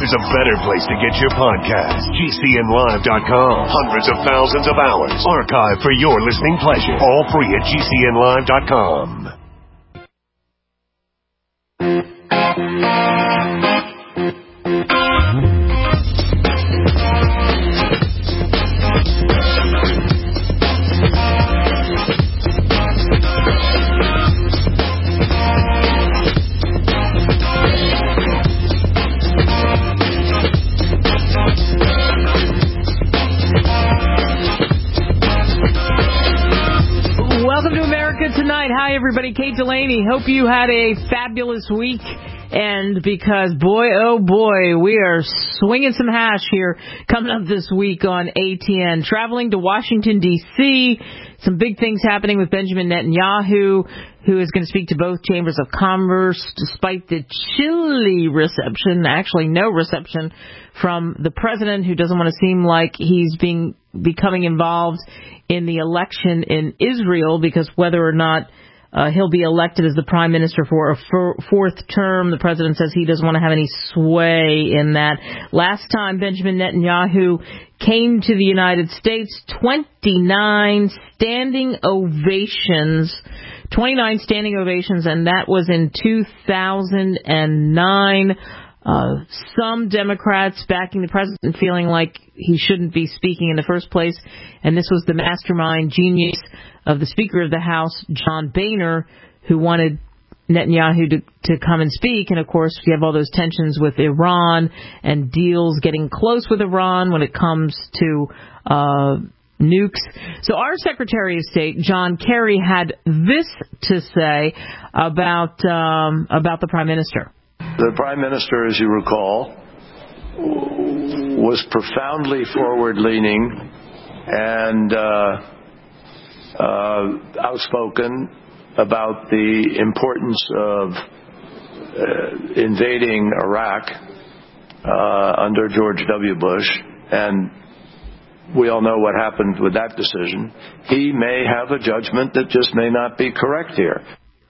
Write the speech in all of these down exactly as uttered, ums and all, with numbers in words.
there's a better place to get your podcast. G C N live dot com. Hundreds of thousands of hours archived for your listening pleasure. All free at G C N live dot com. Tonight. Hi, everybody. Kate Delaney. Hope you had a fabulous week. And because, boy, oh, boy, we are swinging some hash here coming up this week on A T N. Traveling to Washington, D C Some big things happening with Benjamin Netanyahu, who is going to speak to both chambers of commerce despite the chilly reception, actually no reception, from the president, who doesn't want to seem like he's being becoming involved in the election in Israel, because whether or not uh, he'll be elected as the prime minister for a f- fourth term, the president says he doesn't want to have any sway in that. Last time Benjamin Netanyahu came to the United States, twenty-nine standing ovations, twenty-nine standing ovations, and that was in two thousand nine. Uh, some Democrats backing the president, feeling like he shouldn't be speaking in the first place. And this was the mastermind genius of the Speaker of the House, John Boehner, who wanted Netanyahu to, to come and speak. And, of course, we have all those tensions with Iran and deals getting close with Iran when it comes to uh, nukes. So our Secretary of State, John Kerry, had this to say about um, about the Prime Minister. The Prime Minister, as you recall, was profoundly forward-leaning and uh, uh, outspoken about the importance of uh, invading Iraq uh, under George W. Bush, and we all know what happened with that decision. He may have a judgment that just may not be correct here.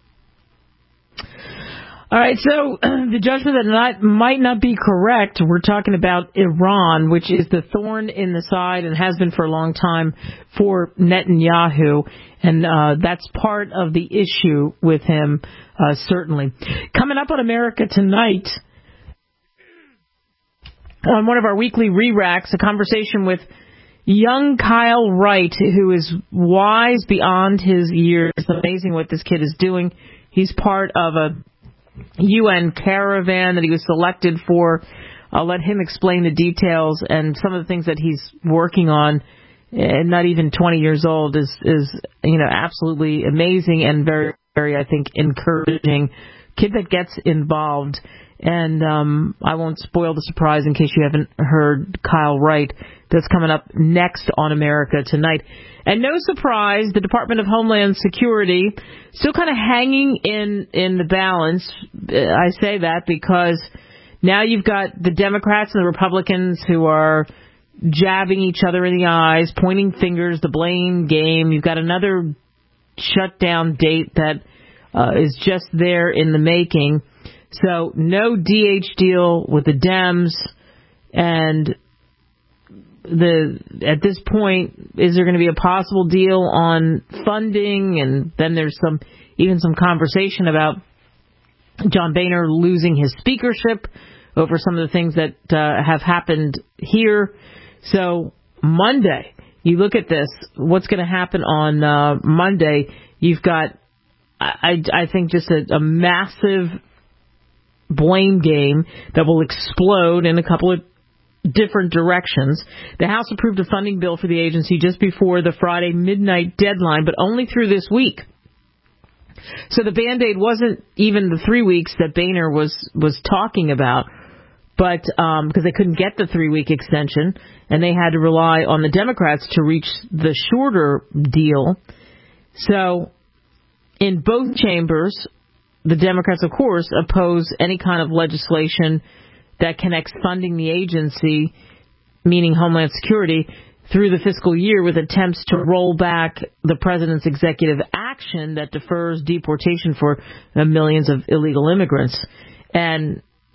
All right, so the judgment that not, might not be correct, we're talking about Iran, which is the thorn in the side and has been for a long time for Netanyahu, and uh, that's part of the issue with him, uh, certainly. Coming up on America Tonight, on one of our weekly re-racks, a conversation with young Kyle Wright, who is wise beyond his years. It's amazing what this kid is doing. He's part of a U N caravan that he was selected for. I'll let him explain the details, and some of the things that he's working on, and not even twenty years old, is, is you know, absolutely amazing and very, very, I think, encouraging. Kid that gets involved. And um, I won't spoil the surprise in case you haven't heard Kyle Wright. That's coming up next on America Tonight. And no surprise, the Department of Homeland Security still kind of hanging in, in the balance. I say that because now you've got the Democrats and the Republicans who are jabbing each other in the eyes, pointing fingers, the blame game. You've got another shutdown date that uh, is just there in the making. So no D H deal with the Dems, and the at this point, is there going to be a possible deal on funding? And then there's some even some conversation about John Boehner losing his speakership over some of the things that uh, have happened here. So Monday, you look at this, what's going to happen on uh, Monday? You've got, I, I think, just a, a massive blame game that will explode in a couple of different directions. The House approved a funding bill for the agency just before the Friday midnight deadline, but only through this week. So the Band-Aid wasn't even the three weeks that Boehner was, was talking about, but um, because they couldn't get the three-week extension, and they had to rely on the Democrats to reach the shorter deal. So in both chambers, the Democrats, of course, oppose any kind of legislation that connects funding the agency, meaning Homeland Security, through the fiscal year with attempts to roll back the president's executive action that defers deportation for uh, millions of illegal immigrants. And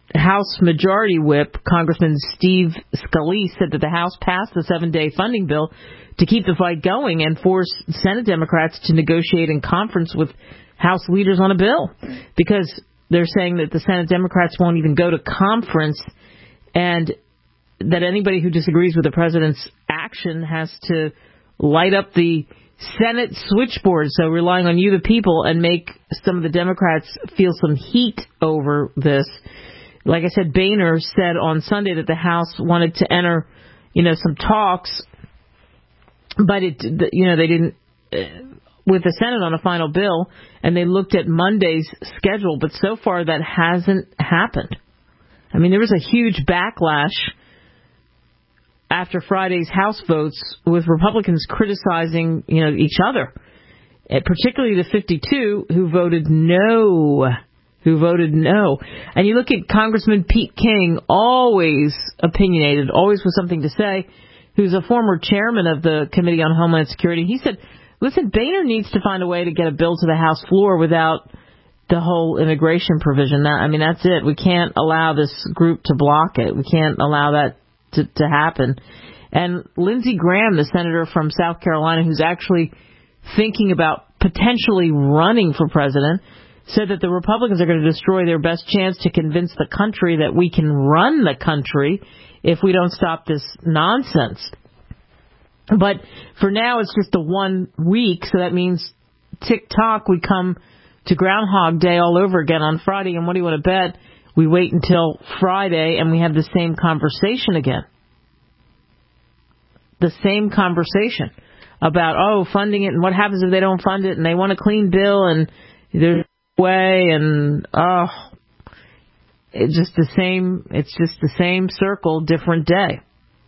House Majority Whip, Congressman Steve Scalise, said that the House passed the seven-day funding bill to keep the fight going and force Senate Democrats to negotiate in conference with House leaders on a bill, because they're saying that the Senate Democrats won't even go to conference, and that anybody who disagrees with the president's action has to light up the Senate switchboard, so relying on you, the people, and make some of the Democrats feel some heat over this. Like I said, Boehner said on Sunday that the House wanted to enter, you know, some talks, but it, you know, they didn't, uh, with the Senate on a final bill, and they looked at Monday's schedule, but so far that hasn't happened. I mean, there was a huge backlash after Friday's House votes, with Republicans criticizing, you know, each other, particularly the fifty-two who voted no, who voted no. And you look at Congressman Pete King, always opinionated, always with something to say, who's a former chairman of the Committee on Homeland Security. He said, listen, Boehner needs to find a way to get a bill to the House floor without the whole immigration provision. I mean, that's it. We can't allow this group to block it. We can't allow that To, to happen. And Lindsey Graham, the senator from South Carolina, who's actually thinking about potentially running for president, said that the Republicans are going to destroy their best chance to convince the country that we can run the country if we don't stop this nonsense. But for now, it's just a one week, so that means tick-tock, we come to Groundhog Day all over again on Friday. And what do you want to bet? We wait until Friday and we have the same conversation again. The same conversation about, oh, funding it and what happens if they don't fund it and they want a clean bill and there's no way and, oh, it's just the same, it's just the same circle, different day.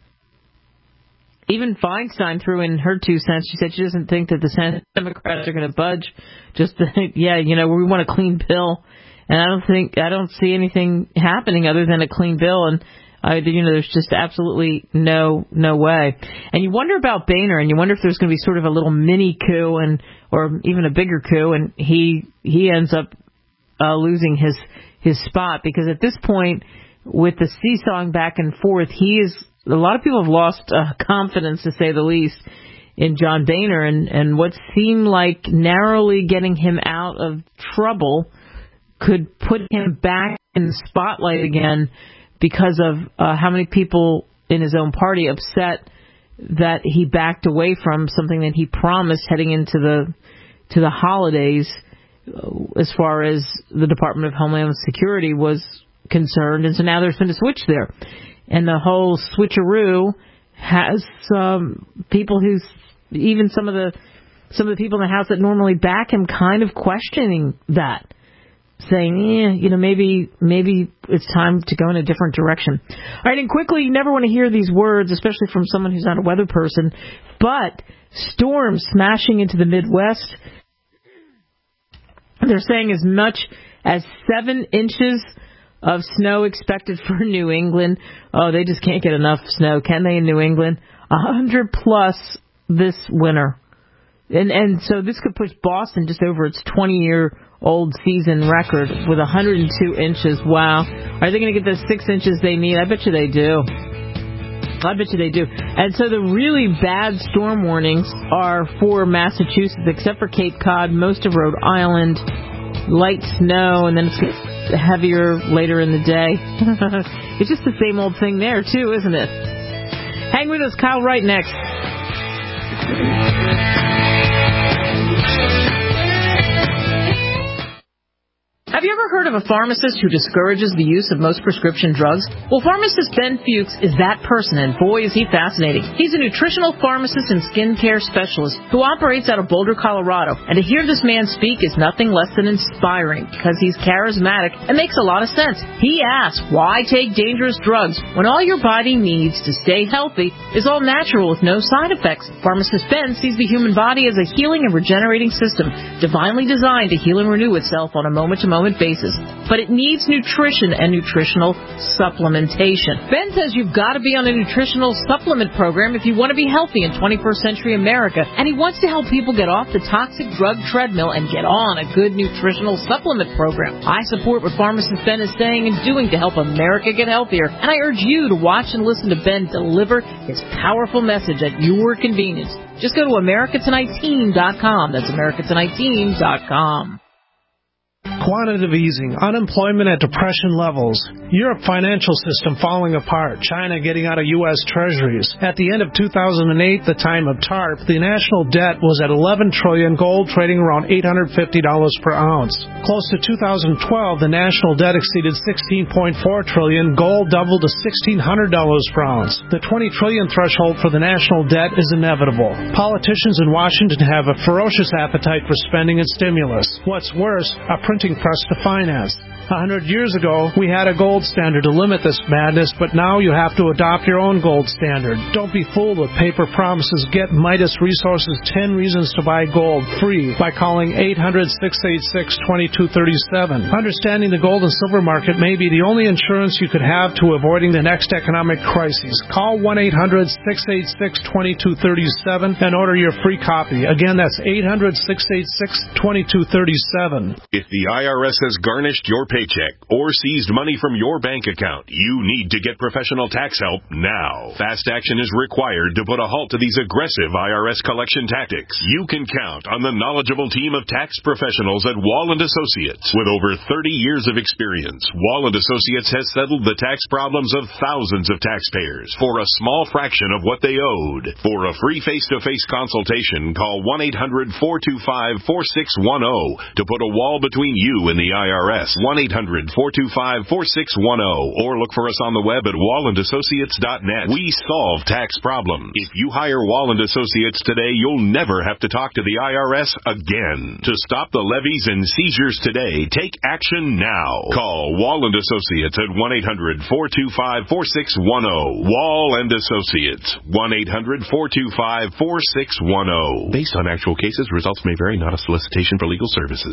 Even Feinstein threw in her two cents. She said she doesn't think that the Senate Democrats are going to budge. Just, to, yeah, you know, we want a clean bill. And I don't think, I don't see anything happening other than a clean bill. And, uh, you know, there's just absolutely no, no way. And you wonder about Boehner, and you wonder if there's going to be sort of a little mini coup and, or even a bigger coup, and he, he ends up, uh, losing his, his spot, because at this point, with the seesawing back and forth, he is, a lot of people have lost uh, confidence, to say the least, in John Boehner, and, and what seemed like narrowly getting him out of trouble could put him back in the spotlight again, because of uh, how many people in his own party upset that he backed away from something that he promised heading into the to the holidays, uh, as far as the Department of Homeland Security was concerned. And so now there's been a switch there, and the whole switcheroo has um, people who's, even some of the some of the people in the House that normally back him kind of questioning that, saying, yeah, you know, maybe maybe it's time to go in a different direction. All right, and quickly, you never want to hear these words, especially from someone who's not a weather person, but storms smashing into the Midwest. They're saying as much as seven inches of snow expected for New England. Oh, they just can't get enough snow, can they, in New England? A hundred plus this winter. And and so this could push Boston just over its twenty-year-old season record with one hundred two inches. Wow. Are they going to get the six inches they need? I bet you they do. I bet you they do. And so the really bad storm warnings are for Massachusetts, except for Cape Cod, most of Rhode Island, light snow, and then it's heavier later in the day. It's just the same old thing there, too, isn't it? Hang with us. Kyle Wright next. Have you ever heard of a pharmacist who discourages the use of most prescription drugs? Well, pharmacist Ben Fuchs is that person, and boy, is he fascinating. He's a nutritional pharmacist and skincare specialist who operates out of Boulder, Colorado. And to hear this man speak is nothing less than inspiring, because he's charismatic and makes a lot of sense. He asks, why take dangerous drugs when all your body needs to stay healthy is all natural with no side effects? Pharmacist Ben sees the human body as a healing and regenerating system, divinely designed to heal and renew itself on a moment-to-moment supplement basis, but it needs nutrition and nutritional supplementation. Ben says you've got to be on a nutritional supplement program if you want to be healthy in twenty-first century America, and he wants to help people get off the toxic drug treadmill and get on a good nutritional supplement program. I support what pharmacist Ben is saying and doing to help America get healthier, and I urge you to watch and listen to Ben deliver his powerful message at your convenience. Just go to America Tonight Team dot com. That's America Tonight Team dot com. Quantitative easing, unemployment at depression levels, Europe financial system falling apart, China getting out of U S treasuries. At the end of two thousand eight, the time of TARP, the national debt was at eleven trillion dollars, gold trading around eight hundred fifty dollars per ounce. Close to two thousand twelve, the national debt exceeded sixteen point four trillion dollars, gold doubled to sixteen hundred dollars per ounce. The twenty trillion dollars threshold for the national debt is inevitable. Politicians in Washington have a ferocious appetite for spending and stimulus. What's worse, a printing press to finance. A hundred years ago, we had a gold standard to limit this madness, but now you have to adopt your own gold standard. Don't be fooled with paper promises. Get Midas Resources ten Reasons to Buy Gold free by calling eight hundred, six eight six, two two three seven. Understanding the gold and silver market may be the only insurance you could have to avoiding the next economic crisis. Call one eight hundred, six eight six, two two three seven and order your free copy. Again, that's eight hundred, six eight six, two two three seven. If the I R S has garnished your paycheck or seized money from your bank account, you need to get professional tax help now. Fast action is required to put a halt to these aggressive I R S collection tactics. You can count on the knowledgeable team of tax professionals at Wall and Associates. With over thirty years of experience, Wall and Associates has settled the tax problems of thousands of taxpayers for a small fraction of what they owed. For a free face-to-face consultation, call one eight hundred, four two five, four six one zero to put a wall between you and the I R S. one eight hundred, four two five, four six one zero or look for us on the web at wall and associates dot net. We solve tax problems. If you hire Wall and Associates today, you'll never have to talk to the I R S again. To stop the levies and seizures today, take action now. Call Wall and Associates at one eight hundred, four two five, four six one zero. Wall and Associates, one eight hundred, four two five, four six one zero. Based on actual cases, results may vary, not a solicitation for legal services.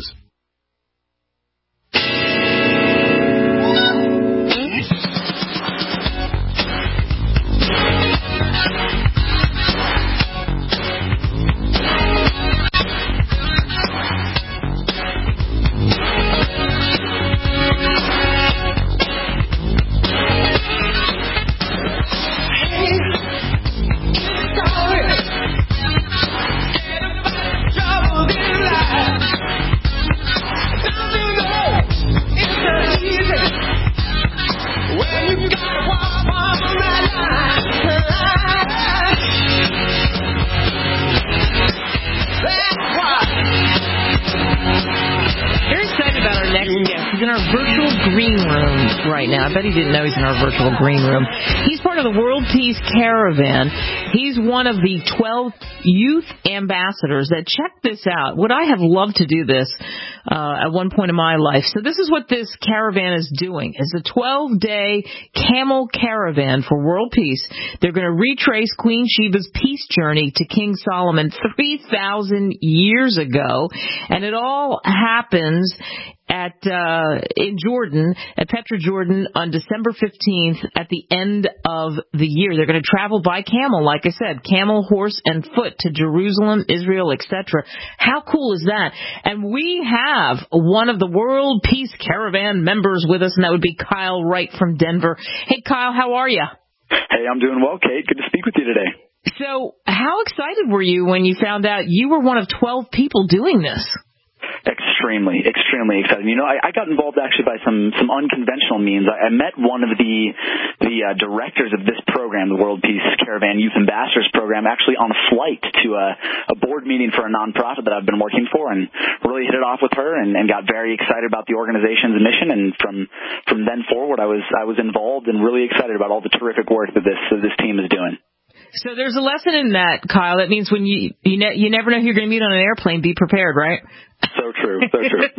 I bet he didn't know he's in our virtual green room. He's part of the World Peace Caravan. He's one of the twelve youth ambassadors that, check this out. Would I have loved to do this uh, at one point in my life? So this is what this caravan is doing. It's a twelve-day camel caravan for world peace. They're going to retrace Queen Sheba's peace journey to King Solomon three thousand years ago. And it all happens at uh in Jordan, at Petra Jordan, on December fifteenth at the end of the year. They're going to travel by camel, like I said, camel, horse, and foot to Jerusalem, Israel, et cetera. How cool is that? And we have one of the World Peace Caravan members with us, and that would be Kyle Wright from Denver. Hey, Kyle, how are you? Hey, I'm doing well, Kate. Good to speak with you today. So how excited were you when you found out you were one of twelve people doing this? Extremely, extremely excited. You know, I, I got involved actually by some, some unconventional means. I, I met one of the the uh, directors of this program, the World Peace Caravan Youth Ambassadors Program, actually on a flight to a, a board meeting for a nonprofit that I've been working for, and really hit it off with her, and, and got very excited about the organization's mission. And from from then forward, I was I was involved and really excited about all the terrific work that this that this team is doing. So there's a lesson in that, Kyle. That means when you you, ne- you never know who you're going to meet on an airplane. Be prepared, right? So true, so true.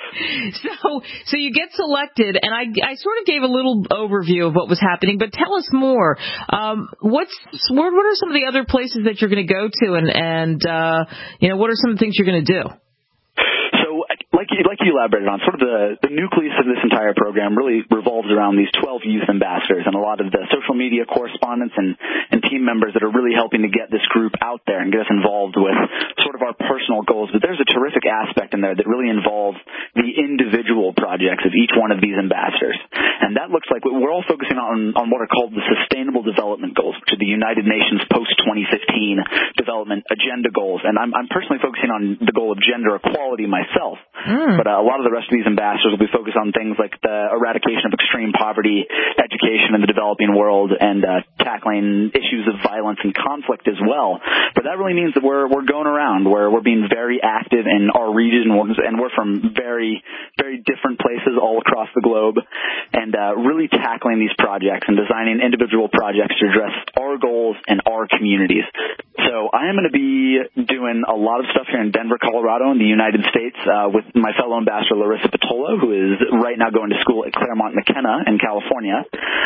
so so you get selected, and I, I sort of gave a little overview of what was happening, but tell us more. Um, what's what, what are some of the other places that you're going to go to, and and uh, you know, what are some of the things you're going to do? So, like like you, like you elaborated on, sort of the, the nucleus of this entire program really revolves around these twelve youth ambassadors and a lot of the social media correspondents and, and team members that are really helping to get this group out there and get us involved with sort of our personal goals. But there's a terrific aspect in there that really involves the individual projects of each one of these ambassadors. And that looks like we're all focusing on, on what are called the Sustainable Development Goals, which are the United Nations post twenty fifteen development agenda goals. And I'm, I'm personally focusing on the goal of gender equality myself. Mm. But uh, a lot of the rest of these ambassadors will be focused on things like the eradication of extreme poverty, education in the developing world, and uh, tackling issues of violence and conflict as well. But that really means that we're we're going around, where we're being very active in our region, and we're from very, very different places all across the globe, and uh, really tackling these projects and designing individual projects to address our goals and our communities. So I am going to be doing a lot of stuff here in Denver, Colorado, in the United States, uh, with my fellow ambassador Larissa Patola, who is right now going to school at Claremont McKenna in California.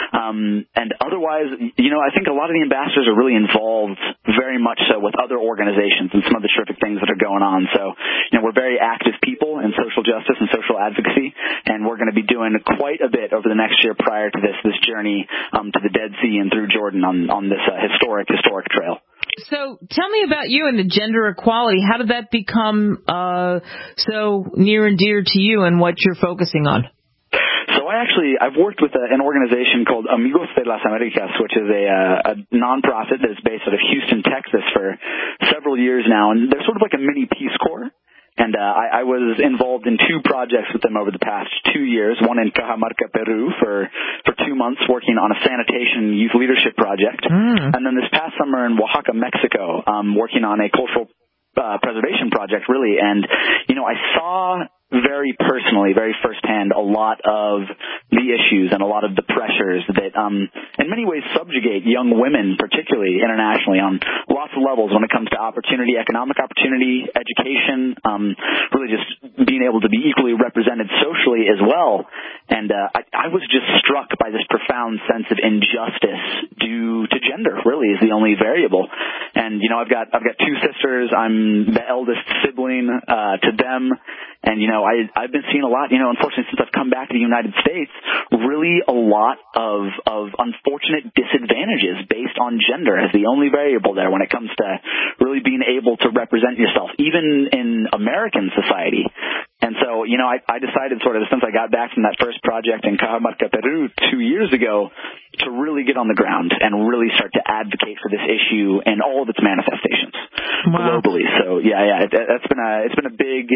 Um, and otherwise, you know, I think a lot of the ambassadors are really involved very much so with other organizations and some of the terrific things that are going on. So, you know, we're very active people in social justice and social advocacy, and we're going to be doing quite a bit over the next year prior to this, this journey um, to the Dead Sea and through Jordan on, on this uh, historic, historic trail. So tell me about you and the gender equality. How did that become uh, so near and dear to you and what you're focusing on? So I actually, I've worked with a, an organization called Amigos de las Americas, which is a, a nonprofit that is based out of Houston, Texas for several years now. And they're sort of like a mini Peace Corps. And uh, I, I was involved in two projects with them over the past two years, one in Cajamarca, Peru for, for two months working on a sanitation youth leadership project. Mm. And then this past summer in Oaxaca, Mexico, um, working on a cultural uh, preservation project, really. And, you know, I saw very personally, very firsthand, a lot of the issues and a lot of the pressures that, um, in many ways, subjugate young women, particularly internationally, on lots of levels when it comes to opportunity, economic opportunity, education, um, really just being able to be equally represented socially as well. And uh, I, I was just struck by this profound sense of injustice due to gender. Really, is the only variable. And you know, I've got I've got two sisters. I'm the eldest sibling uh, to them. And, you know, I, I've been seeing a lot, you know, unfortunately, since I've come back to the United States, really a lot of, of unfortunate disadvantages based on gender as the only variable there when it comes to really being able to represent yourself, even in American society. And so, you know, I, I decided sort of since I got back from that first project in Cajamarca, Peru two years ago to really get on the ground and really start to advocate for this issue and all of its manifestations wow. globally. So, yeah, yeah, it, that's been a, it's been a big...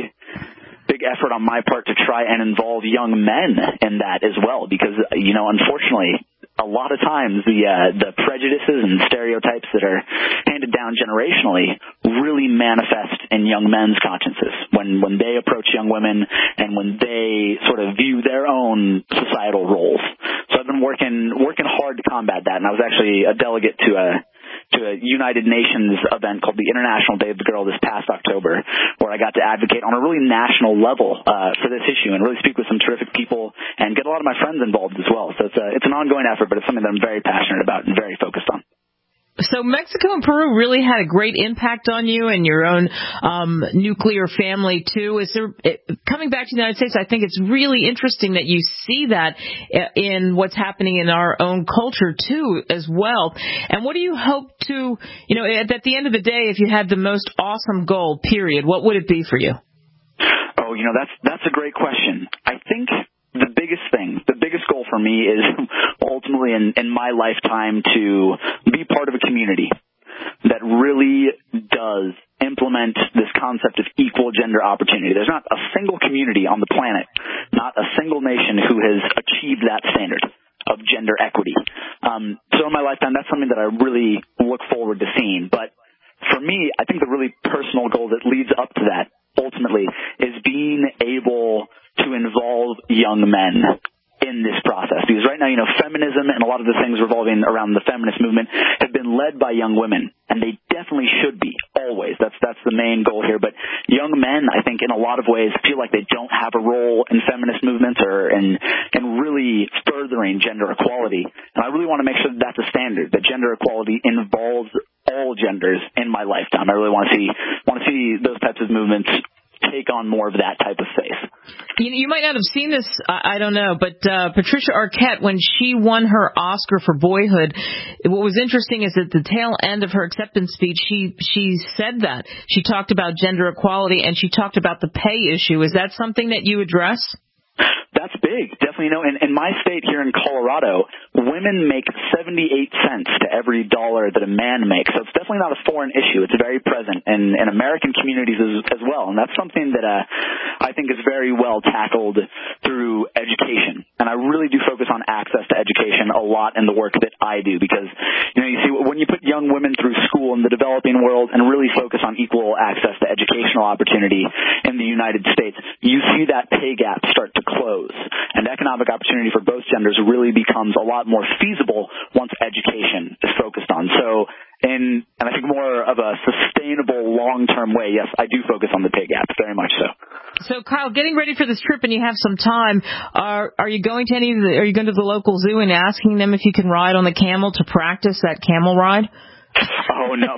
big effort on my part to try and involve young men in that as well, because, you know, unfortunately, a lot of times the uh, the prejudices and stereotypes that are handed down generationally really manifest in young men's consciences when, when they approach young women and when they sort of view their own societal roles. So I've been working working hard to combat that, and I was actually a delegate to a to a United Nations event called the International Day of the Girl this past October, where I got to advocate on a really national level uh, for this issue and really speak with some terrific people and get a lot of my friends involved as well. So it's a, it's an ongoing effort, but it's something that I'm very passionate about and very focused on. So Mexico and Peru really had a great impact on you and your own um, nuclear family, too. Is there, it, coming back to the United States, I think it's really interesting that you see that in what's happening in our own culture, too, as well. And what do you hope to, you know, at, at the end of the day, if you had the most awesome goal, period, what would it be for you? Oh, you know, that's that's a great question. I think the biggest thing, the biggest goal for me is ultimately in, in my lifetime to be part of a community that really does implement this concept of equal gender opportunity. There's not a single community on the planet, not a single nation who has achieved that standard of gender equity. Um, so in my lifetime, that's something that I really look forward to seeing. But for me, I think the really personal goal that leads up to that ultimately is being able to involve young men in this process. Because right now, you know, feminism and a lot of the things revolving around the feminist movement have been led by young women, and they definitely should be, always. That's that's the main goal here. But young men, I think, in a lot of ways, feel like they don't have a role in feminist movements or in, in really furthering gender equality. And I really want to make sure that that's a standard, that gender equality involves all genders in my lifetime. I really want to see want to see those types of movements take on more of that type of faith. You, you might not have seen this, I, I don't know, but uh, Patricia Arquette, when she won her Oscar for Boyhood, what was interesting is at the tail end of her acceptance speech, she she said that. She talked about gender equality, and she talked about the pay issue. Is that something that you address? That's big. Definitely, you know, in, in my state here in Colorado, women make seventy-eight cents to every dollar that a man makes. So it's definitely not a foreign issue. It's very present in, in American communities as, as well. And that's something that uh, I think is very well tackled through education. And I really do focus on access to education a lot in the work that I do because, you know, you see, when you put young women through school in the developing world and really focus on equal access to educational opportunity in the United States, you see that pay gap start to close. And economic opportunity for both genders really becomes a lot more feasible once education is focused on. So, in, and I think more of a sustainable long-term way, yes, I do focus on the pay gap, very much so. So, Kyle, getting ready for this trip and you have some time, are are you going to any of the, are you going to the local zoo and asking them if you can ride on the camel to practice that camel ride? Oh, no.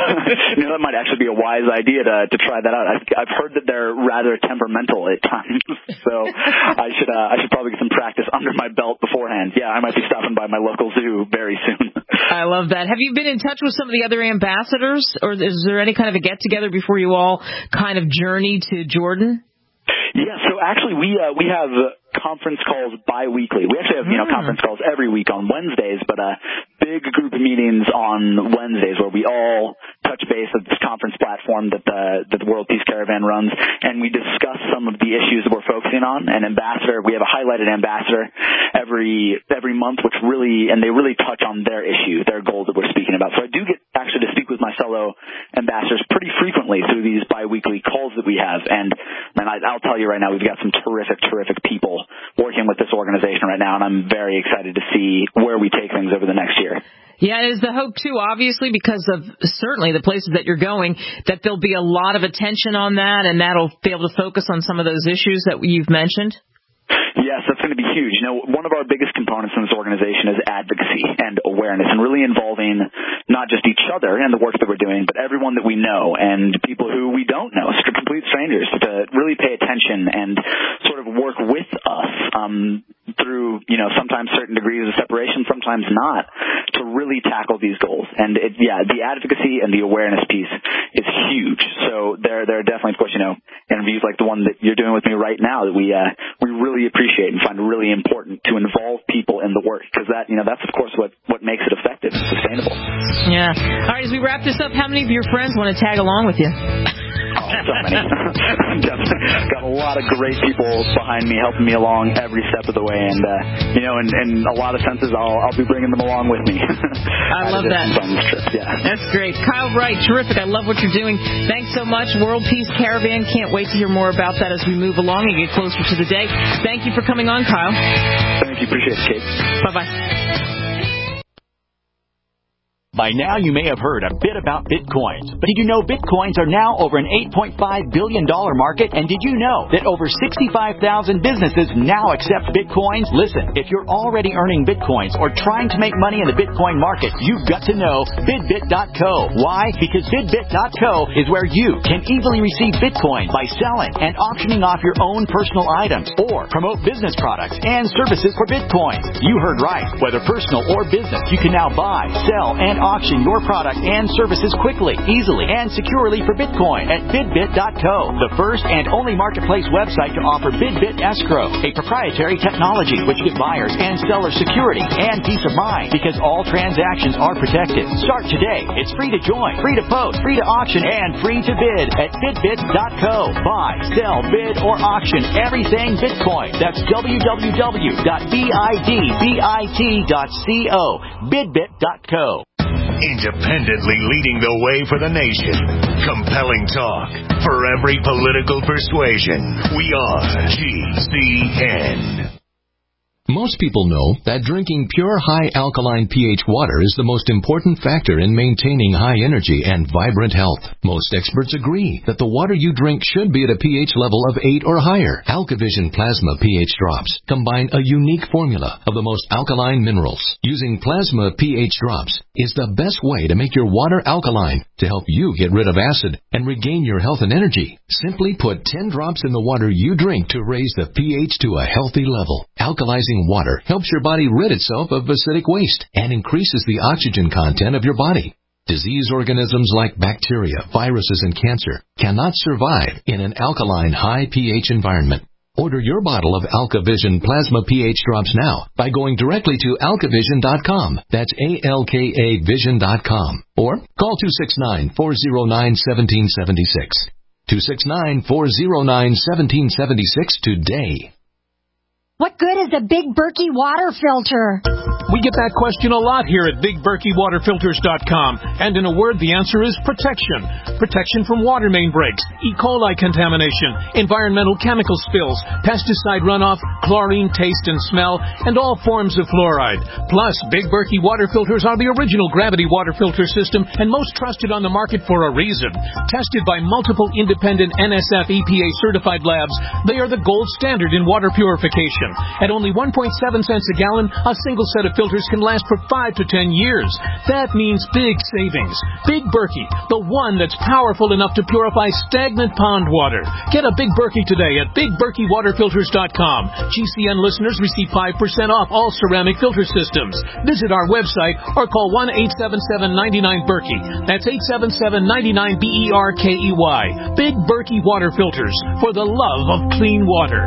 You know, that might actually be a wise idea to to try that out. I've, I've heard that they're rather temperamental at times, so I should uh, I should probably get some practice under my belt beforehand. Yeah, I might be stopping by my local zoo very soon. I love that. Have you been in touch with some of the other ambassadors, or is there any kind of a get-together before you all kind of journey to Jordan? Yeah, so actually we uh, we have conference calls bi-weekly. We actually have, you know, conference calls every week on Wednesdays, but a big group of meetings on Wednesdays where we all touch base at this conference platform that the, that the World Peace Caravan runs, and we discuss some of the issues that we're focusing on. And ambassador, we have a highlighted ambassador every every month, which really, and they really touch on their issue, their goal that we're speaking about. So I do get actually to speak with my fellow ambassadors pretty frequently through these bi-weekly calls that we have. And, man, I, I'll tell you right now, we've got some terrific, terrific people working with this organization right now, and I'm very excited to see where we take things over the next year. Yeah, it is the hope, too, obviously, because of certainly the places that you're going, that there'll be a lot of attention on that, and that'll be able to focus on some of those issues that you've mentioned. Yes, that's going to be huge. You know, one of our biggest components in this organization is advocacy and awareness, and really involving not just each other and the work that we're doing, but everyone that we know and people who we don't know, complete strangers, to really pay attention and sort of work with us um, through, you know, sometimes certain degrees of separation, sometimes not, to really tackle these goals. And, it, yeah, the advocacy and the awareness piece is huge. So there, there are definitely, of course, you know, interviews like the one that you're doing with me right now that we, uh, we really appreciate and find really important to involve people in the work, because that, you know, that's of course what, what makes it effective and sustainable. Yeah. All right, as we wrap this up, how many of your friends want to tag along with you? Oh, so many. Got a lot of great people behind me, helping me along every step of the way, and uh, you know, in, in a lot of senses, I'll I'll be bringing them along with me. I love that. On this trip. Yeah. That's great, Kyle Wright. Terrific. I love what you're doing. Thanks so much, World Peace Caravan. Can't wait to hear more about that as we move along and get closer to the day. Thank you for coming on, Kyle. Thank you. Appreciate it, Kate. Bye bye. By now, you may have heard a bit about Bitcoins. But did you know Bitcoins are now over an eight point five billion dollars market? And did you know that over sixty-five thousand businesses now accept Bitcoins? Listen, if you're already earning Bitcoins or trying to make money in the Bitcoin market, you've got to know Bidbit dot co. Why? Because Bidbit dot co is where you can easily receive Bitcoin by selling and auctioning off your own personal items or promote business products and services for Bitcoin. You heard right. Whether personal or business, you can now buy, sell, and auction your product and services quickly, easily, and securely for Bitcoin at Bidbit dot co, the first and only marketplace website to offer Bidbit Escrow, a proprietary technology which gives buyers and sellers security and peace of mind because all transactions are protected. Start today. It's free to join, free to post, free to auction, and free to bid at Bidbit dot co. Buy, sell, bid, or auction everything Bitcoin. That's w w w dot bidbit dot co. Bidbit dot co. Independently leading the way for the nation. Compelling talk for every political persuasion. We are G C N. Most people know that drinking pure high alkaline pH water is the most important factor in maintaining high energy and vibrant health. Most experts agree that the water you drink should be at a pH level of eight or higher. AlkaVision Plasma pH drops combine a unique formula of the most alkaline minerals. Using Plasma pH drops is the best way to make your water alkaline to help you get rid of acid and regain your health and energy. Simply put ten drops in the water you drink to raise the pH to a healthy level. Alkalizing water helps your body rid itself of acidic waste and increases the oxygen content of your body. Disease organisms like bacteria, viruses, and cancer cannot survive in an alkaline high pH environment. Order your bottle of AlkaVision Plasma pH drops now by going directly to alkavision dot com. That's A L K A vision dot com. Or call two six nine, four zero nine, one seven seven six. two six nine, four zero nine, one seven seven six today. What good is a Big Berkey water filter? We get that question a lot here at big berkey water filters dot com. And in a word, the answer is protection. Protection from water main breaks, E. coli contamination, environmental chemical spills, pesticide runoff, chlorine taste and smell, and all forms of fluoride. Plus, Big Berkey water filters are the original gravity water filter system and most trusted on the market for a reason. Tested by multiple independent N S F E P A certified labs, they are the gold standard in water purification. At only one point seven cents a gallon, a single set of filters can last for five to ten years. That means big savings. Big Berkey, the one that's powerful enough to purify stagnant pond water. Get a Big Berkey today at big berkey water filters dot com. G C N listeners receive five percent off all ceramic filter systems. Visit our website or call one eight seven seven, nine nine, Berkey. That's eight seven seven, nine nine, B E R K E Y. Big Berkey water filters for the love of clean water.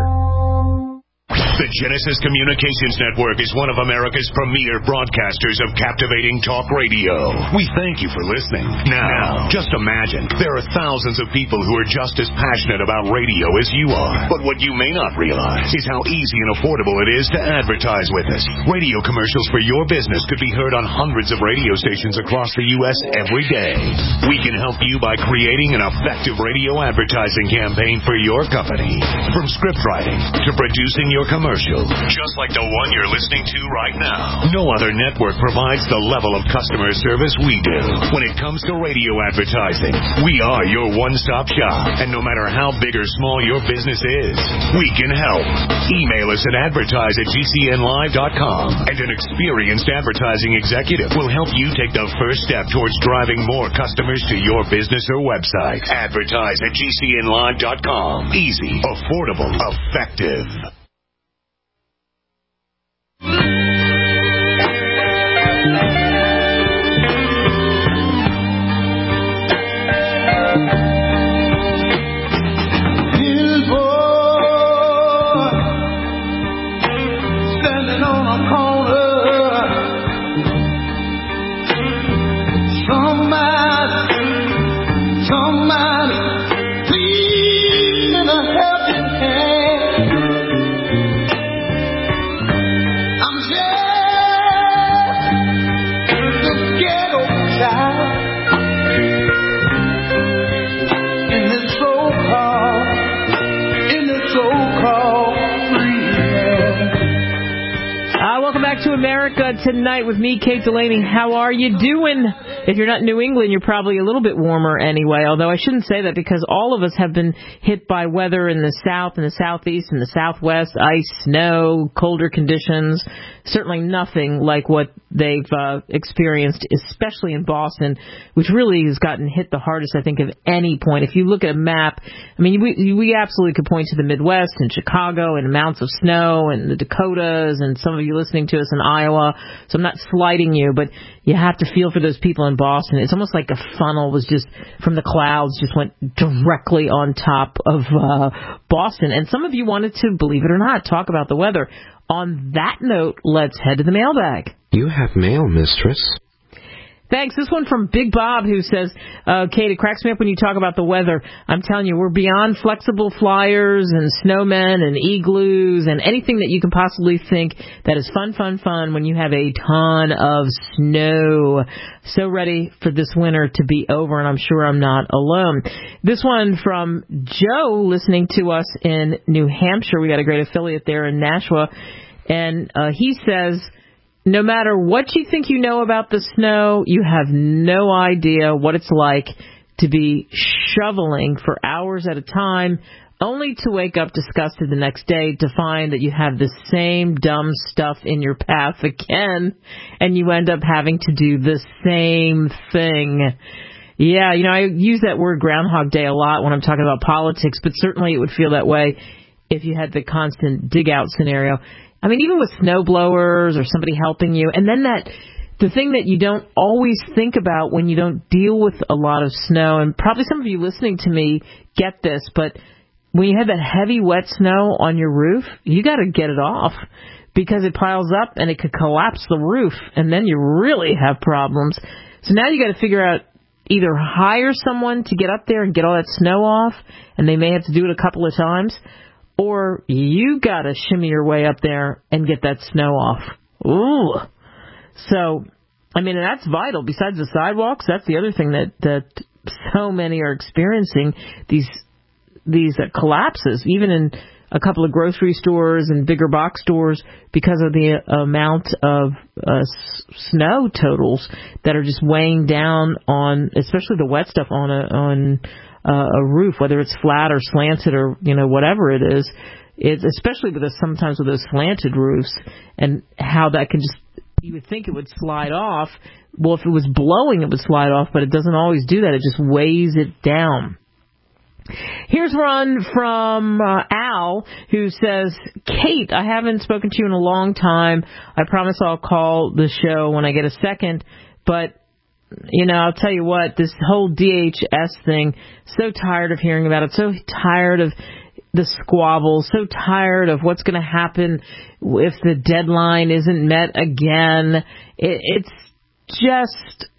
The Genesis Communications Network is one of America's premier broadcasters of captivating talk radio. We thank you for listening. Now, just imagine, there are thousands of people who are just as passionate about radio as you are. But what you may not realize is how easy and affordable it is to advertise with us. Radio commercials for your business could be heard on hundreds of radio stations across the U S every day. We can help you by creating an effective radio advertising campaign for your company. From script writing to producing your commercial. Just like the one you're listening to right now. No other network provides the level of customer service we do. When it comes to radio advertising, we are your one-stop shop. And no matter how big or small your business is, we can help. Email us at advertise at G C N live dot com. And an experienced advertising executive will help you take the first step towards driving more customers to your business or website. Advertise at G C N live dot com. Easy, affordable, effective. To America Tonight with me, Kate Delaney. How are you doing? If you're not in New England, you're probably a little bit warmer anyway, although I shouldn't say that because all of us have been hit by weather in the south and the southeast and the southwest, ice, snow, colder conditions, certainly nothing like what they've uh, experienced, especially in Boston, which really has gotten hit the hardest, I think, of any point. If you look at a map, I mean, we, we absolutely could point to the Midwest and Chicago and amounts of snow and the Dakotas and some of you listening to us in Iowa, so I'm not slighting you, but you have to feel for those people in Boston. It's almost like a funnel was just, from the clouds, just went directly on top of uh, Boston. And some of you wanted to, believe it or not, talk about the weather. On that note, let's head to the mailbag. You have mail, mistress. Thanks. This one from Big Bob, who says, uh, Kate, it cracks me up when you talk about the weather. I'm telling you, we're beyond flexible flyers and snowmen and igloos and anything that you can possibly think that is fun, fun, fun when you have a ton of snow. So ready for this winter to be over, and I'm sure I'm not alone. This one from Joe, listening to us in New Hampshire. We got a great affiliate there in Nashua. And uh, he says, no matter what you think you know about the snow, you have no idea what it's like to be shoveling for hours at a time, only to wake up disgusted the next day to find that you have the same dumb stuff in your path again, and you end up having to do the same thing. Yeah, you know, I use that word Groundhog Day a lot when I'm talking about politics, but certainly it would feel that way if you had the constant dig-out scenario. I mean, even with snow blowers or somebody helping you, and then that the thing that you don't always think about when you don't deal with a lot of snow, and probably some of you listening to me get this, but when you have that heavy, wet snow on your roof, you got to get it off because it piles up and it could collapse the roof, and then you really have problems. So now you got to figure out either hire someone to get up there and get all that snow off, and they may have to do it a couple of times, or you got to shimmy your way up there and get that snow off. Ooh. So, I mean, and that's vital. Besides the sidewalks, that's the other thing that, that so many are experiencing, these these uh, collapses, even in a couple of grocery stores and bigger box stores, because of the amount of uh, s- snow totals that are just weighing down on, especially the wet stuff on a on uh, a roof, whether it's flat or slanted or, you know, whatever it is. It's especially with the, sometimes with those slanted roofs, and how that can just, you would think it would slide off. Well, if it was blowing, it would slide off, but it doesn't always do that. It just weighs it down. Here's one from uh, Al, who says, Kate, I haven't spoken to you in a long time. I promise I'll call the show when I get a second. But, you know, I'll tell you what, this whole D H S thing, so tired of hearing about it, so tired of the squabbles, so tired of what's going to happen if the deadline isn't met again. It, it's just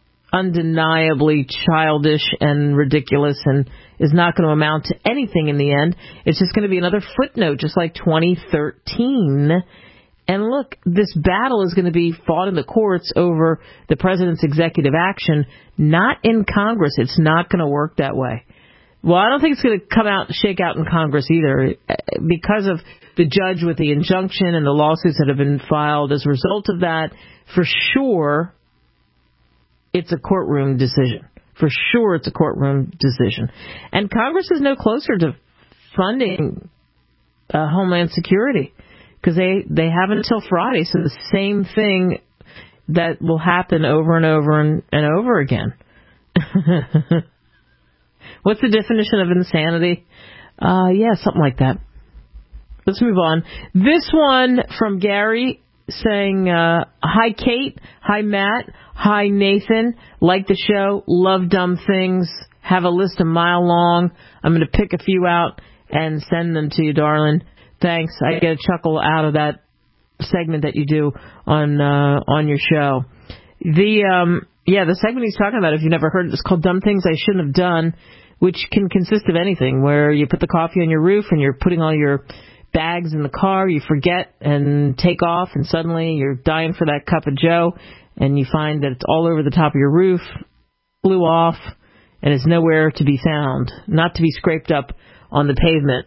undeniably childish and ridiculous, and is not going to amount to anything in the end. It's just going to be another footnote, just like twenty thirteen. And look, this battle is going to be fought in the courts over the president's executive action, not in Congress. It's not going to work that way. Well, I don't think it's going to come out, shake out in Congress either, because of the judge with the injunction and the lawsuits that have been filed as a result of that. For sure, it's a courtroom decision. For sure, it's a courtroom decision. And Congress is no closer to funding uh, Homeland Security, because they, they have until Friday. So the same thing that will happen over and over and, and over again. What's the definition of insanity? Uh, yeah, something like that. Let's move on. This one from Gary saying, uh, hi, Kate. Hi, Matt. Hi, Nathan. Like the show. Love dumb things. Have a list a mile long. I'm going to pick a few out and send them to you, darling. Thanks. I get a chuckle out of that segment that you do on uh, on your show. The um, yeah, the segment he's talking about, if you've never heard it, it's called Dumb Things I Shouldn't Have Done, which can consist of anything, where you put the coffee on your roof and you're putting all your bags in the car, you forget and take off, and suddenly you're dying for that cup of joe, and you find that it's all over the top of your roof, blew off, and is nowhere to be found, not to be scraped up on the pavement.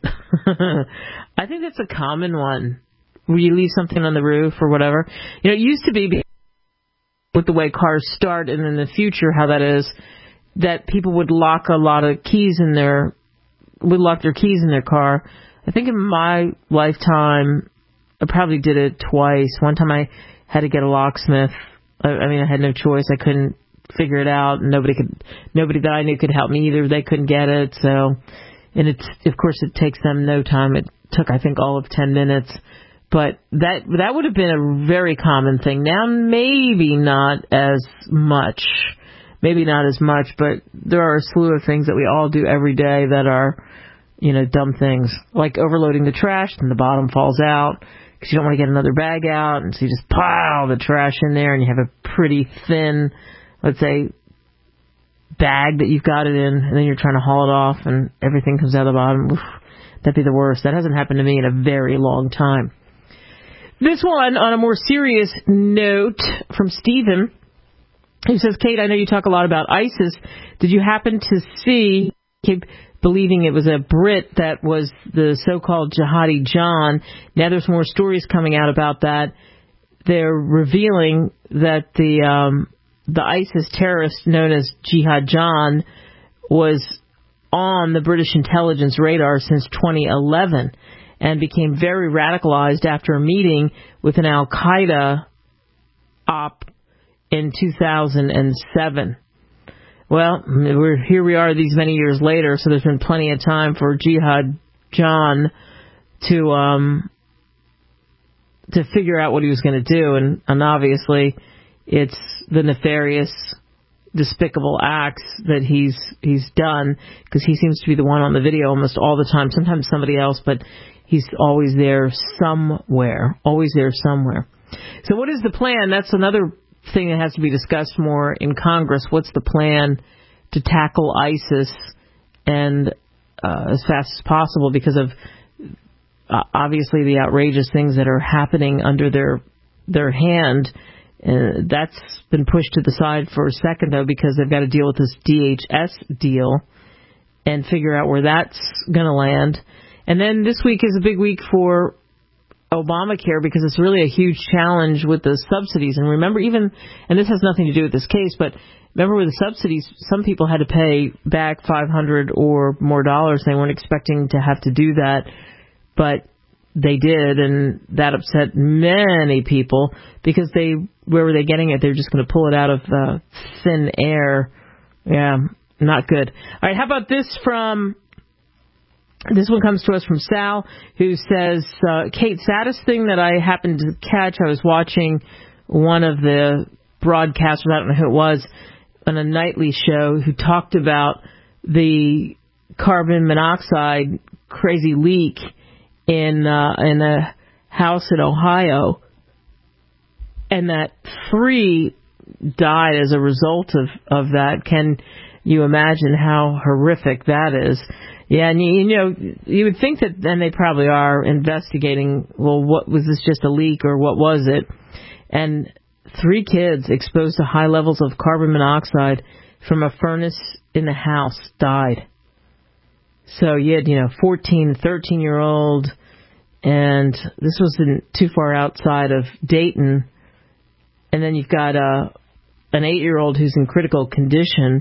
I think that's a common one, where you leave something on the roof or whatever. You know, it used to be, with the way cars start, and in the future how that is, that people would lock a lot of keys in their, would lock their keys in their car. I think in my lifetime, I probably did it twice. One time I had to get a locksmith. I, I mean, I had no choice. I couldn't figure it out. Nobody could, nobody that I knew could help me either. They couldn't get it. So, and it's, of course, it takes them no time. It took, I think, all of ten minutes. But that that would have been a very common thing. Now, maybe not as much. Maybe not as much, but there are a slew of things that we all do every day that are, you know, dumb things. Like overloading the trash and the bottom falls out because you don't want to get another bag out. And so you just pile the trash in there and you have a pretty thin, let's say, bag that you've got it in. And then you're trying to haul it off and everything comes out of the bottom. Oof, that'd be the worst. That hasn't happened to me in a very long time. This one, on a more serious note, from Stephen, who says, Kate, I know you talk a lot about ISIS. Did you happen to see believing it was a Brit that was the so-called Jihadi John. Now there's more stories coming out about that. They're revealing that the um, the ISIS terrorist known as Jihad John was on the British intelligence radar since twenty eleven and became very radicalized after a meeting with an Al-Qaeda op in two thousand seven. Well, we're here we are these many years later, so there's been plenty of time for Jihad John to um, to figure out what he was going to do, and, and obviously it's the nefarious, despicable acts that he's he's done, because he seems to be the one on the video almost all the time, sometimes somebody else, but he's always there somewhere, always there somewhere. So what is the plan? That's another thing that has to be discussed more in Congress. What's the plan to tackle ISIS and uh, as fast as possible, because of uh, obviously the outrageous things that are happening under their their hand. Uh, that's been pushed to the side for a second, though, because they've got to deal with this D H S deal and figure out where that's going to land. And then this week is a big week for Obamacare, because it's really a huge challenge with the subsidies. And remember, even, and this has nothing to do with this case, but remember with the subsidies, some people had to pay back five hundred or more dollars. They weren't expecting to have to do that, but they did, and that upset many people, because they, where were they getting it? They're just going to pull it out of uh, thin air. Yeah, not good. All right, how about this from... This one comes to us from Sal, who says, uh, Kate, saddest thing that I happened to catch, I was watching one of the broadcasters, I don't know who it was, on a nightly show, who talked about the carbon monoxide crazy leak in uh, in a house in Ohio, and that three died as a result of, of that. Can you imagine how horrific that is? Yeah, and you, you know, you would think that, and they probably are investigating, well, what was this, just a leak, or what was it? And three kids exposed to high levels of carbon monoxide from a furnace in the house died. So you had, you know, fourteen, thirteen-year-old, and this wasn't too far outside of Dayton. And then you've got uh, an eight-year-old who's in critical condition.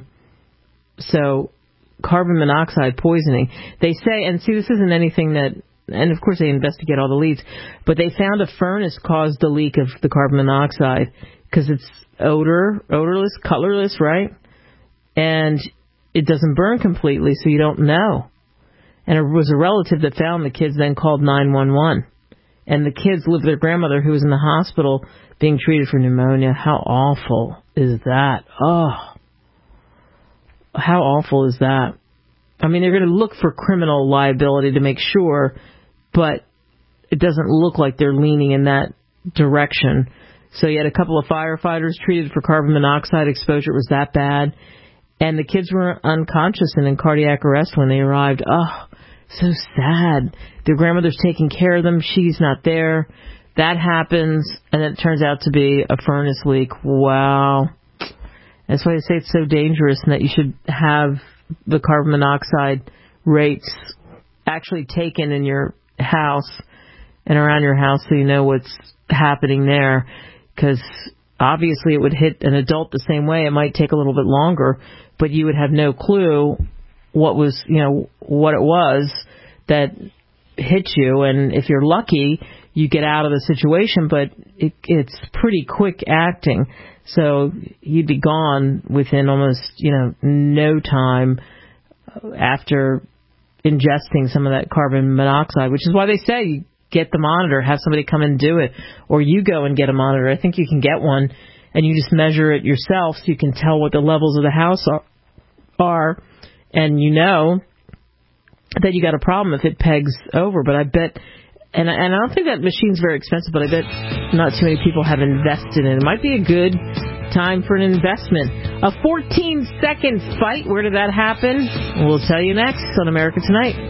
So carbon monoxide poisoning. They say, and see, this isn't anything that, and of course they investigate all the leads, but they found a furnace caused the leak of the carbon monoxide because it's odor, odorless, colorless, right? And it doesn't burn completely, so you don't know. And it was a relative that found the kids, then called nine one one. And the kids lived with their grandmother, who was in the hospital being treated for pneumonia. How awful is that? Oh, how awful is that? I mean, they're going to look for criminal liability to make sure, but it doesn't look like they're leaning in that direction. So you had a couple of firefighters treated for carbon monoxide exposure. It was that bad. And the kids were unconscious and in cardiac arrest when they arrived. Oh, so sad. Their grandmother's taking care of them. She's not there. That happens, and it turns out to be a furnace leak. Wow. That's why they say it's so dangerous, and that you should have the carbon monoxide rates actually taken in your house and around your house, so you know what's happening there. Because obviously it would hit an adult the same way. It might take a little bit longer, but you would have no clue what was, you know, what it was that hit you. And if you're lucky, you get out of the situation, but it, it's pretty quick acting. So you'd be gone within almost, you know, no time after ingesting some of that carbon monoxide, which is why they say you get the monitor, have somebody come and do it, or you go and get a monitor. I think you can get one, and you just measure it yourself so you can tell what the levels of the house are, are and you know that you got a problem if it pegs over. But I bet... And, and I don't think that machine's very expensive, but I bet not too many people have invested in it. It might be a good time for an investment. A fourteen-second fight, where did that happen? We'll tell you next on America Tonight.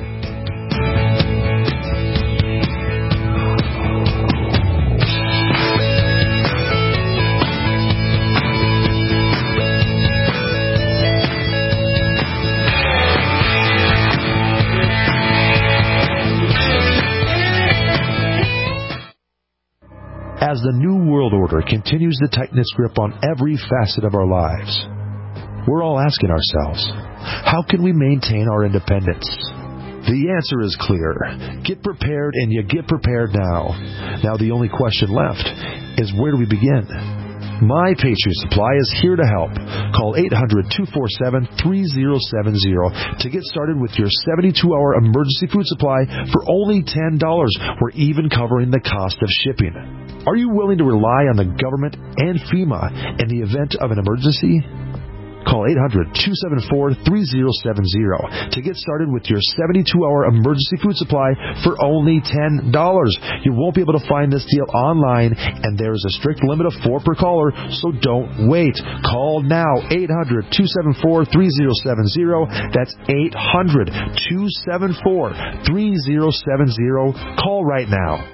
as the New World Order continues to tighten its grip on every facet of our lives. We're all asking ourselves, how can we maintain our independence? The answer is clear. Get prepared, and you get prepared now. Now the only question left is, where do we begin? My Patriot Supply is here to help. Call eight hundred, two four seven, three zero seven zero to get started with your seventy-two hour emergency food supply for only ten dollars. We're even covering the cost of shipping. Are you willing to rely on the government and FEMA in the event of an emergency? Call eight hundred, two seven four, three zero seven zero to get started with your seventy-two hour emergency food supply for only ten dollars. You won't be able to find this deal online, and there is a strict limit of four per caller, so don't wait. Call now, eight hundred, two seven four, three zero seven zero. That's eight hundred, two seven four, three zero seven zero. Call right now.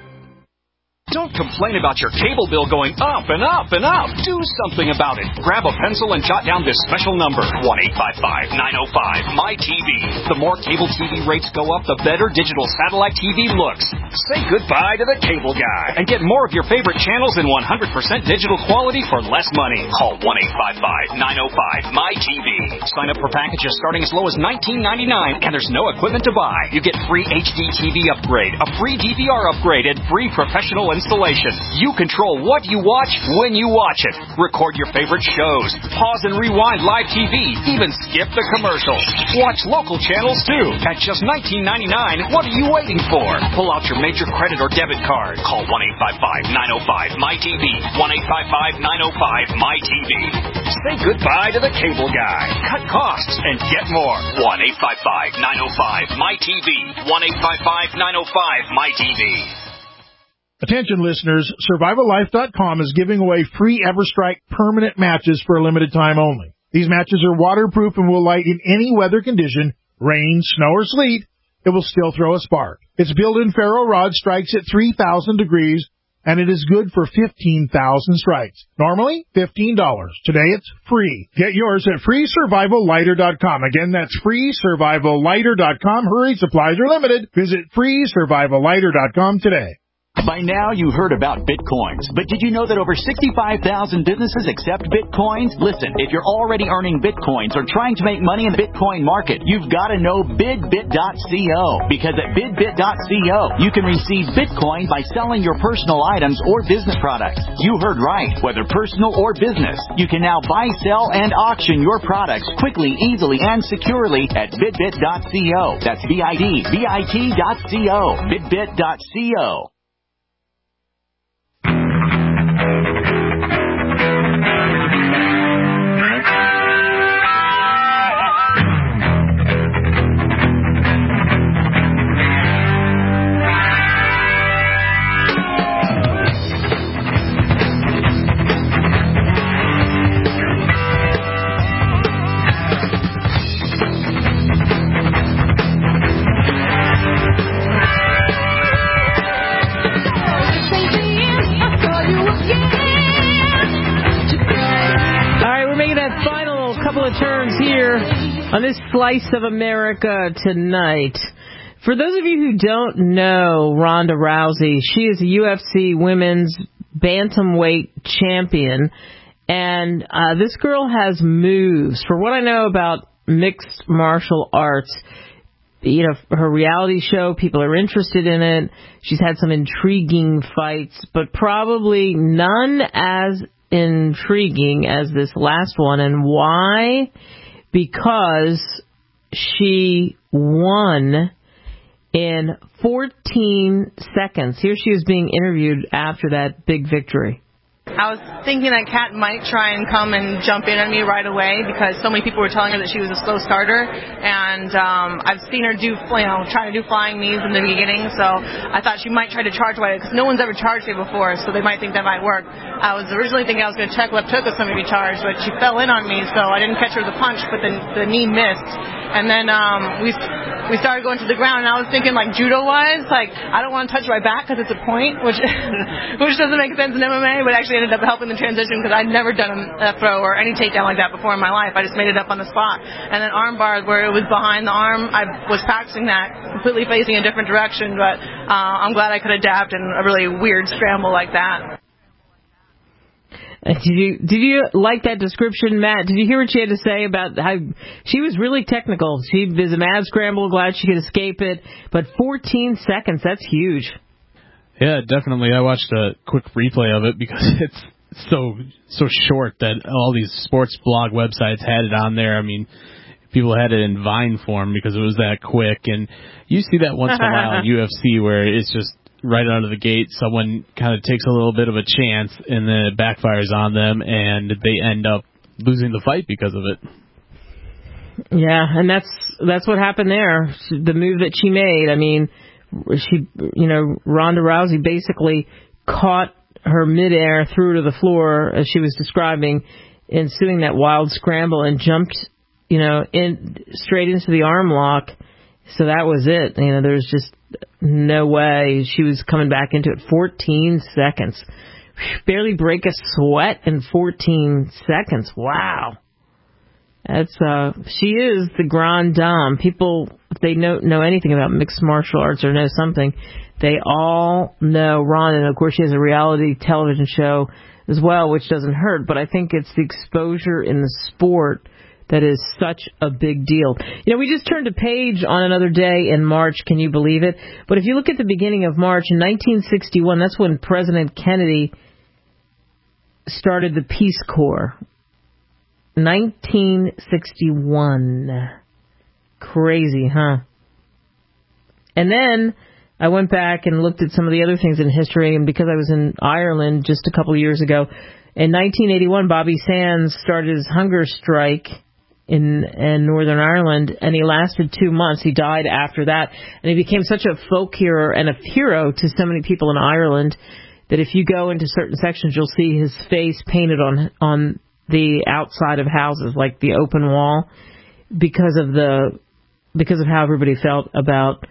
Don't complain about your cable bill going up and up and up. Do something about it. Grab a pencil and jot down this special number, one eight five five, nine oh five, M Y T V. The more cable T V rates go up, the better digital satellite T V looks. Say goodbye to the cable guy and get more of your favorite channels in one hundred percent digital quality for less money. Call one eight five five, nine oh five, M Y T V. Sign up for packages starting as low as nineteen ninety-nine, and there's no equipment to buy. You get free H D T V upgrade, a free D V R upgrade, and free professional installation. You control what you watch when you watch it. Record your favorite shows. Pause and rewind live T V. Even skip the commercials. Watch local channels too. At just nineteen ninety-nine, what are you waiting for? Pull out your major credit or debit card. Call one eight five five, nine oh five, M Y T V. one eight five five, nine oh five, M Y T V. Say goodbye to the cable guy. Cut costs and get more. one eight five five, nine oh five, M Y T V. one eight five five, nine oh five, M Y T V. Attention listeners, Survival Life dot com is giving away free EverStrike permanent matches for a limited time only. These matches are waterproof and will light in any weather condition, rain, snow, or sleet. It will still throw a spark. Its built-in ferro rod strikes at three thousand degrees, and it is good for fifteen thousand strikes. Normally, fifteen dollars. Today, it's free. Get yours at free survival lighter dot com. Again, that's free survival lighter dot com. Hurry, supplies are limited. Visit free survival lighter dot com today. By now, you heard about Bitcoins, but did you know that over sixty-five thousand businesses accept Bitcoins? Listen, if you're already earning Bitcoins or trying to make money in the Bitcoin market, you've got to know bidbit dot co, because at bidbit dot co, you can receive Bitcoin by selling your personal items or business products. You heard right. Whether personal or business, you can now buy, sell, and auction your products quickly, easily, and securely at bidbit dot co. That's B I D B I T dot co. bidbit dot co. Turns here on this slice of America tonight. For those of you who don't know Ronda Rousey, she is a U F C women's bantamweight champion, and uh, this girl has moves. For what I know about mixed martial arts, you know, her reality show, people are interested in it. She's had some intriguing fights, but probably none as intriguing as this last one. And why? Because she won in fourteen seconds. Here she is being interviewed after that big victory. I was thinking that Kat might try and come and jump in on me right away because so many people were telling her that she was a slow starter, and um, I've seen her do, you know, try to do flying knees in the beginning, so I thought she might try to charge away because no one's ever charged her before, so they might think that might work. I was originally thinking I was going to check left hook if somebody charged, but she fell in on me, so I didn't catch her with a punch, but the, the knee missed. And then um, we we started going to the ground, and I was thinking, like, judo-wise, like, I don't want to touch my back because it's a point, which which doesn't make sense in M M A, but actually ended up helping the transition because I'd never done a throw or any takedown like that before in my life. I just made it up on the spot. And then arm bars, where it was behind the arm, I was practicing that, completely facing a different direction, but uh, I'm glad I could adapt in a really weird scramble like that. Did you did you like that description, Matt? Did you hear what she had to say about how she was really technical? She was a mad scramble, glad she could escape it, but fourteen seconds, that's huge. Yeah, definitely. I watched a quick replay of it because it's so so short that all these sports blog websites had it on there. I mean, people had it in Vine form because it was that quick, and you see that once in a while in U F C where it's just right out of the gate, someone kind of takes a little bit of a chance, and then it backfires on them, and they end up losing the fight because of it. Yeah, and that's that's what happened there. The move that she made, I mean, she, you know, Ronda Rousey basically caught her midair, threw her to the floor, as she was describing, ensuing that wild scramble, and jumped, you know, in straight into the arm lock. So that was it. You know, there was just no way she was coming back into it. fourteen seconds. Barely break a sweat in fourteen seconds. Wow. That's uh she is the Grande Dame. People, if they know know anything about mixed martial arts or know something, they all know Ronda. And of course she has a reality television show as well, which doesn't hurt, but I think it's the exposure in the sport that is such a big deal. You know, we just turned a page on another day in March, can you believe it? But if you look at the beginning of March, in nineteen sixty-one, that's when President Kennedy started the Peace Corps. nineteen sixty-one. Crazy, huh? And then I went back and looked at some of the other things in history, and because I was in Ireland just a couple of years ago, in nineteen eighty-one, Bobby Sands started his hunger strike in, in Northern Ireland, and he lasted two months. He died after that, and he became such a folk hero and a hero to so many people in Ireland that if you go into certain sections, you'll see his face painted on on the outside of houses, like the open wall, because of the because of how everybody felt about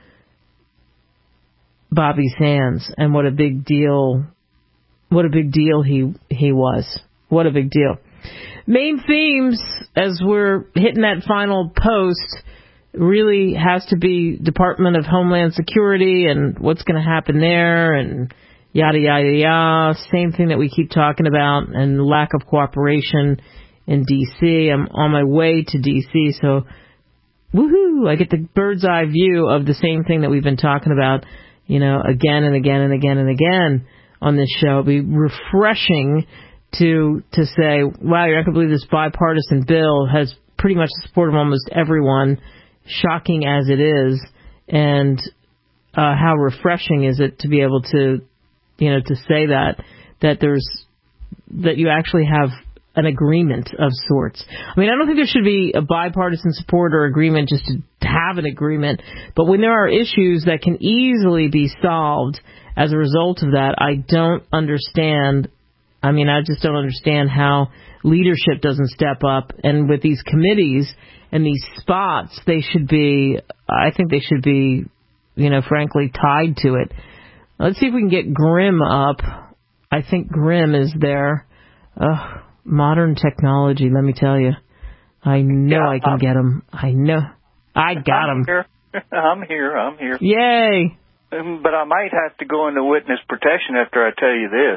Bobby Sands and what a big deal what a big deal he he was. What a big deal. Main themes, as we're hitting that final post, really has to be Department of Homeland Security and what's going to happen there, and yada, yada, yada. Same thing that we keep talking about, and lack of cooperation in D C. I'm on my way to D C, so woohoo, I get the bird's eye view of the same thing that we've been talking about, you know, again and again and again and again on this show. It'll be refreshing to to say, wow, you're not going to believe this bipartisan bill has pretty much the support of almost everyone, shocking as it is, and uh, how refreshing is it to be able to, you know, to say that, that there's, that you actually have an agreement of sorts. I mean, I don't think there should be a bipartisan support or agreement just to have an agreement, but when there are issues that can easily be solved as a result of that, I don't understand. I mean, I just don't understand how leadership doesn't step up. And with these committees and these spots, they should be, I think they should be, you know, frankly, tied to it. Let's see if we can get Grimm up. I think Grimm is there. Ugh, modern technology, let me tell you. I know yeah, I can I'm, get him. I know. I got I'm him. Here. I'm here. I'm here. Yay. But I might have to go into witness protection after I tell you this.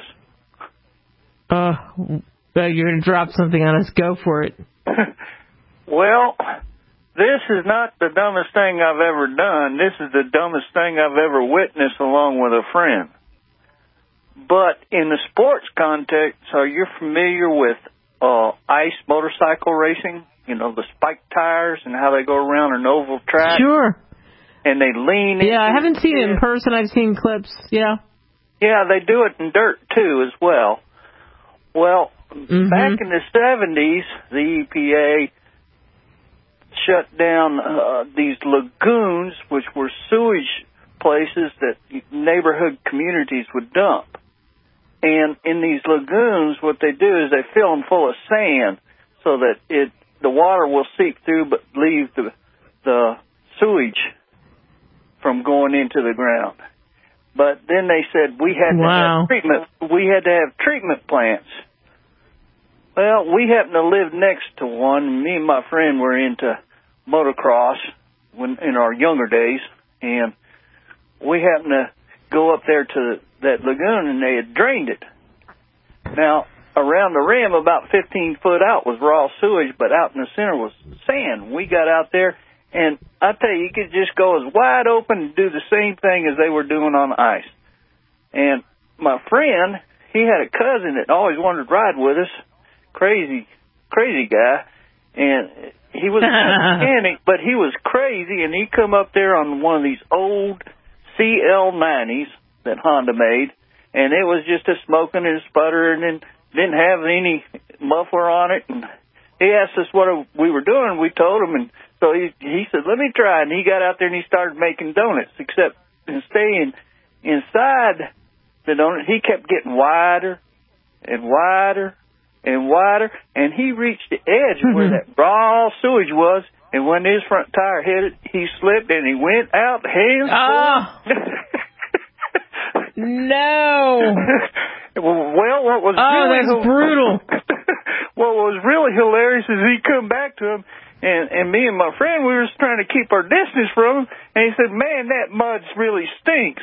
Uh, well, you're going to drop something on us. Go for it. Well, this is not the dumbest thing I've ever done. This is the dumbest thing I've ever witnessed along with a friend. But in the sports context, are you familiar with uh, ice motorcycle racing? You know, the spike tires and how they go around an oval track? Sure. And they lean Yeah, I haven't seen it in person. I've seen clips. Yeah. Yeah, they do it in dirt, too, as well. Well, mm-hmm. back in the seventies, the E P A shut down uh, these lagoons, which were sewage places that neighborhood communities would dump. And in these lagoons, what they do is they fill them full of sand so that it the water will seep through but leave the the sewage from going into the ground. But then they said we had wow. to have treatment. We had to have treatment plants. Well, we happened to live next to one. Me and my friend were into motocross when in our younger days, and we happened to go up there to that lagoon, and they had drained it. Now, around the rim, about fifteen foot out, was raw sewage, but out in the center was sand. We got out there, and I tell you, you could just go as wide open and do the same thing as they were doing on the ice. And my friend, he had a cousin that always wanted to ride with us, crazy, crazy guy, and he was a mechanic, but he was crazy, and he come up there on one of these old C L nineties that Honda made, and it was just a smoking and sputtering and didn't have any muffler on it. And he asked us what we were doing. We told him, and so he he said, let me try. And he got out there and he started making donuts, except in staying inside the donut, he kept getting wider and wider and wider, and he reached the edge mm-hmm. where that raw sewage was, and when his front tire hit it, he slipped and he went out hands oh. No. Well, what was oh, really that's brutal. What was really hilarious is he come back to him, and, and me and my friend, we were just trying to keep our distance from him, and he said, man, that mud really stinks.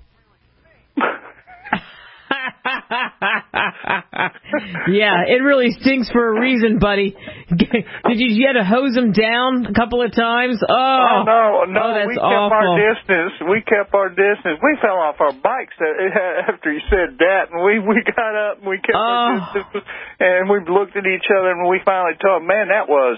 Yeah, it really stinks for a reason, buddy. Did you, you had to hose him down a couple of times? Oh, oh no, no, oh, that's we kept awful. our distance. We kept our distance. We fell off our bikes after he said that, and we, we got up and we kept oh. our distance, and we looked at each other, and we finally told him, man, that was...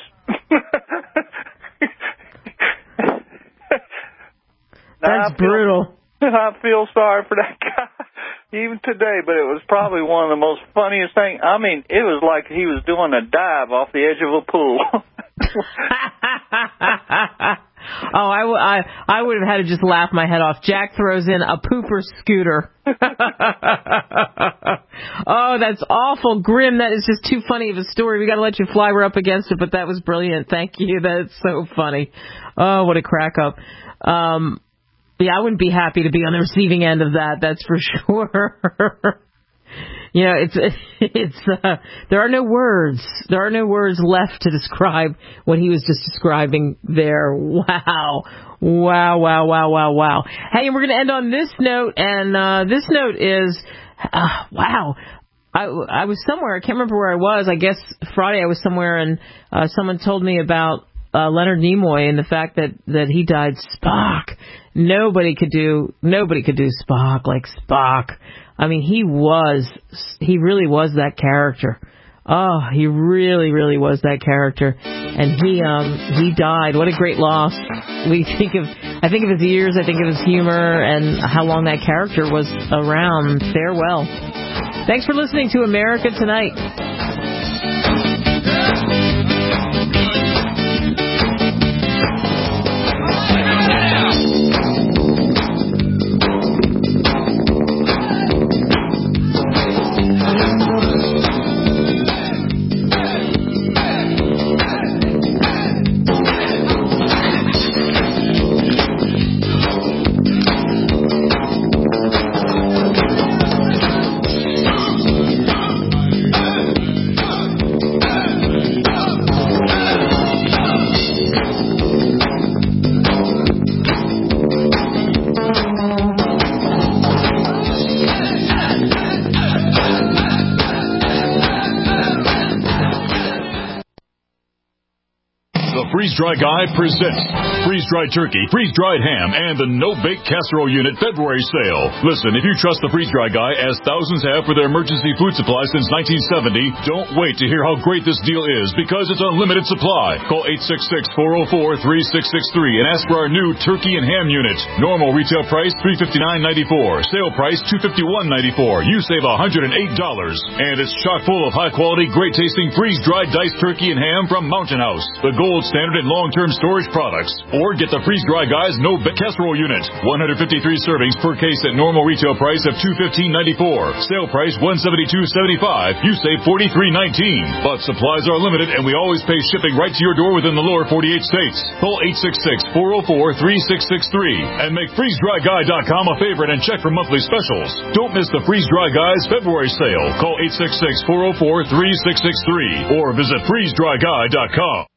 That's I feel, brutal. I feel sorry for that guy. Even today, but it was probably one of the most funniest things. I mean, it was like he was doing a dive off the edge of a pool. oh, I, w- I, I would have had to just laugh my head off. Jack throws in a pooper scooter. Oh, that's awful. Grim, that is just too funny of a story. We got to let you fly. We're up against it, but that was brilliant. Thank you. That's so funny. Oh, what a crack up. Um, Yeah, I wouldn't be happy to be on the receiving end of that. That's for sure. You know, it's it's uh, there are no words. There are no words left to describe what he was just describing there. Wow, wow, wow, wow, wow, wow. Hey, and we're going to end on this note, and uh, this note is uh, wow. I, I was somewhere. I can't remember where I was. I guess Friday I was somewhere, and uh, someone told me about uh, Leonard Nimoy and the fact that, that he died Spock. Nobody could do nobody could do Spock like Spock. I mean, he was he really was that character. Oh, he really, really was that character. And he um he died. What a great loss. We think of I think of his years, I think of his humor and how long that character was around. Farewell. Thanks for listening to America Tonight. Freeze-Dry Guy presents Freeze-Dried Turkey, Freeze-Dried Ham, and the No-Bake Casserole Unit February Sale. Listen, if you trust the Freeze-Dry Guy, as thousands have for their emergency food supply since nineteen seventy, don't wait to hear how great this deal is, because it's unlimited supply. Call eight six six, four oh four, three six six three and ask for our new Turkey and Ham Unit. Normal retail price three hundred fifty-nine dollars and ninety-four cents. Sale price two hundred fifty-one dollars and ninety-four cents. You save one hundred eight dollars. And it's chock full of high-quality, great-tasting freeze-dried diced turkey and ham from Mountain House, the gold standard in long-term storage products. Or get the Freeze-Dry Guy's No-Bake Casserole Unit. one hundred fifty-three servings per case at normal retail price of two hundred fifteen dollars and ninety-four cents. Sale price one hundred seventy-two dollars and seventy-five cents. You save forty-three dollars and nineteen cents. But supplies are limited, and we always pay shipping right to your door within the lower forty-eight states. Call eight six six, four oh four, three six six three and make freeze dry guy dot com a favorite and check for monthly specials. Don't miss the Freeze-Dry Guy's February sale. Call eight six six, four oh four, three six six three or visit freeze dry guy dot com.